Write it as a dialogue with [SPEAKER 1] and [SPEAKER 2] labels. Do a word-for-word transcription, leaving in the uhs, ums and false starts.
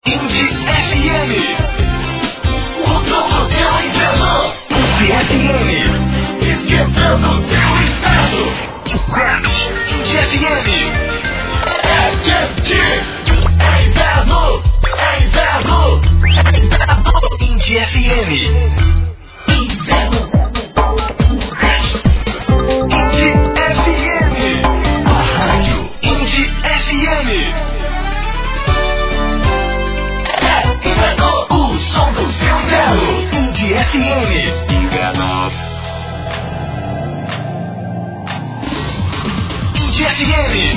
[SPEAKER 1] Indy F M. O topo teu inverno. Indy F M. Esquentando teu inverno. Indy F M. É quente. É inverno. É inverno. É inverno. Indy F M. Inverno. Indy F M. A rádio Indy F M. O som do seu inverno. Indy F M. Inverno. Indy F M.